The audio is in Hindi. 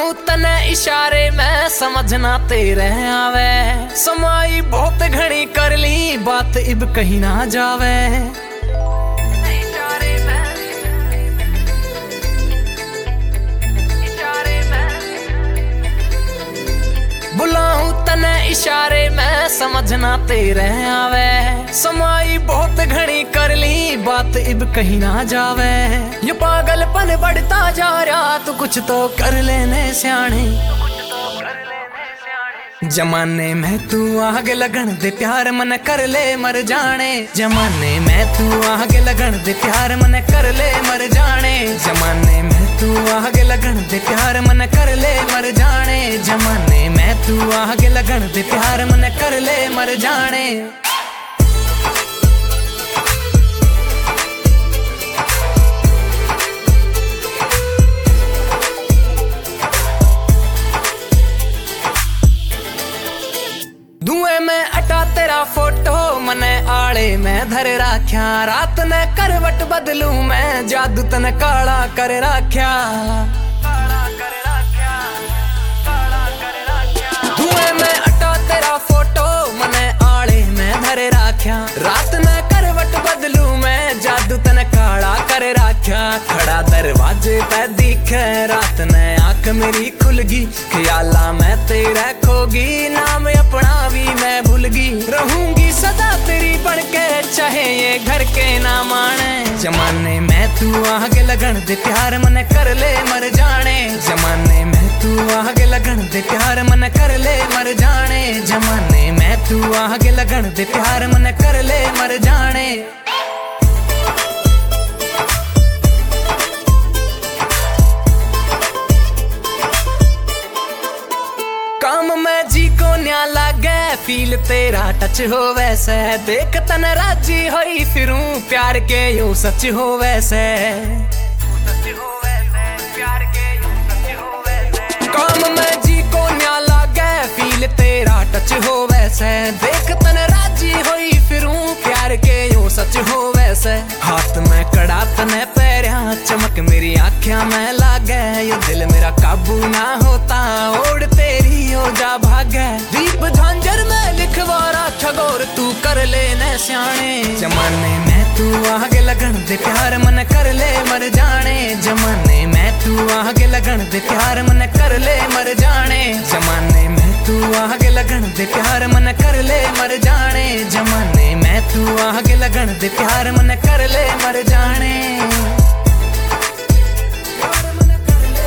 बुलाऊं तने इशारे में समझना तेरे आवे। समाई बहुत घनी कर ली बात इब कहीं ना जावे। बुलाऊं तने इशारे में समझना तेरे आवे। समाई बहुत घनी कर ली बात इब कहीं ना जावे। ये पागलपन बढ़ता जा रहा तू कुछ तो कर लेने स्याणे। जमाने में तू आग लगन दे प्यार मन कर ले मर जाने। जमाने में तू आग लगन दे प्यार मन कर ले मर जाने। जमाने में तू आग लगन दे प्यार मन कर ले मर जाने। जमाने में तू आग लगन दे प्यार मन कर ले मर जाने। धुएं में अटा तेरा फोटो मने आले में धर राख्या। रात ने करवट बदलू मैं जादू तने काला कर राख्या। धुएं में अटा तेरा फोटो मने आले में धर राख्या। रात ने करवट बदलू मैं जादू तने काला कर राख्या। खड़ा दरवाजे पे दिखे रात ने आंख मेरी खुलगी। ख्याला मैं तेरा खोगी नाम अपना भी मैं भूलगी। रहूंगी सदा तेरी बनके चाहे ये घर के ना माने। जमाने में तू आग लगन दे प्यार मन कर ले मर जाने। जमाने में तू आग लगन दे प्यार मन कर ले मर जाने। जमाने में तू आग लगन दे प्यार मन कर ले मर जाने। काम में जी को न्या लागे फील तेरा टच हो वैसे। देख तन राजी होई फिरूं प्यार के यूं सच हो वैसे। काम में जी को न्या लागे फील तेरा टच हो वैसे। देख तन राजी होई फिरूं प्यार के यूं सच हो वैसे। हाथ में कड़ा तने पैरिया चमक मेरी आँखियां में लागे। ये दिल मेरा काबू ना होता ओढ़ तेरी हो जा भागे। दीप झांझर में लिखवारा ठगोर तू कर लेने स्याणे। जमाने में तू आग लगन दे प्यार मन कर ले मर जाने। जमाने में तू आग लगन दे प्यार मन कर ले मर जाने। जमाने में तू आग लगन दे प्यार मन कर ले मर जाने। जमाने में तू आग लगन दे प्यार मन कर ले मर